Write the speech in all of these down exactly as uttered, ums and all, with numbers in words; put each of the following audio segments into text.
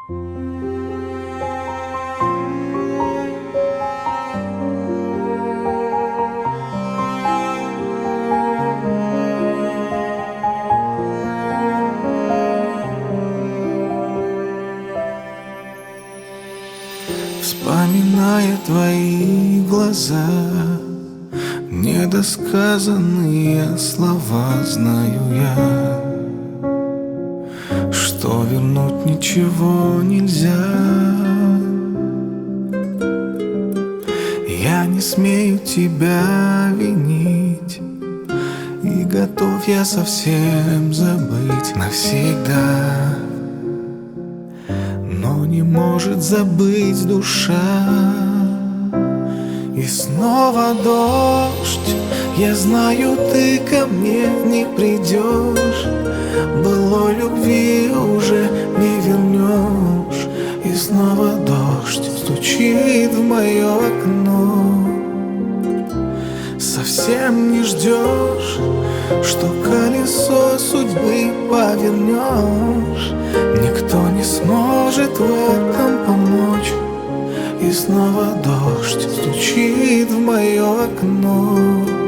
Вспоминая твои глаза, недосказанные слова, знаю я, что вернуть ничего нельзя. Я не смею тебя винить, и готов я совсем забыть навсегда. Но не может забыть душа. И снова дождь, я знаю, ты ко мне не придешь. Былой любви уже не вернешь. И снова дождь стучит в мое окно. Совсем не ждешь, что колесо судьбы повернешь. Никто не сможет в этом помочь. И снова дождь стучит в мое окно.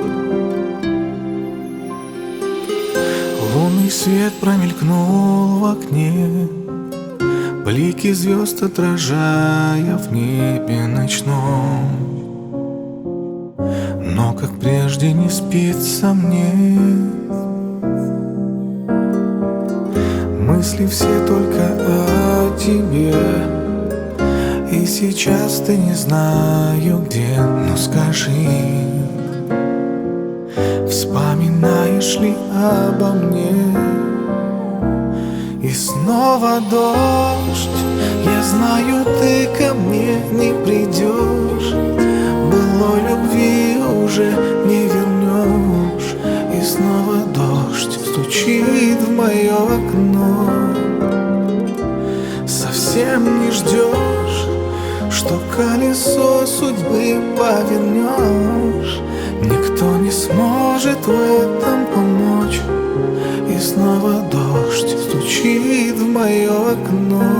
Лунный свет промелькнул в окне, блики звезд отражая в небе ночном. Но как прежде не спится мне. Мысли все только о тебе. И сейчас ты не знаю где, но скажи, вспоминаешь ли обо мне? И снова дождь, я знаю, ты ко мне не придешь. Былой любви уже не вернешь. И снова дождь стучит в мое окно. Совсем не ждешь, что колесо судьбы повернешь. Никто не сможет в этом помочь. И снова дождь стучит в мое окно.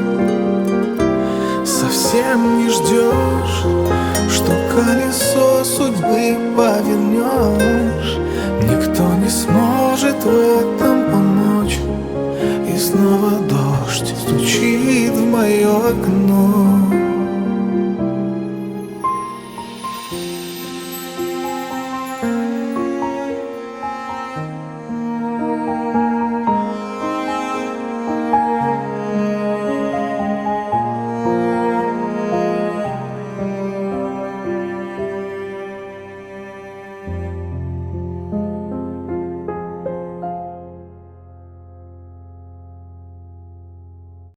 Совсем не ждешь, что колесо судьбы повернешь. Никто не сможет в этом помочь. И снова дождь стучит в мое окно.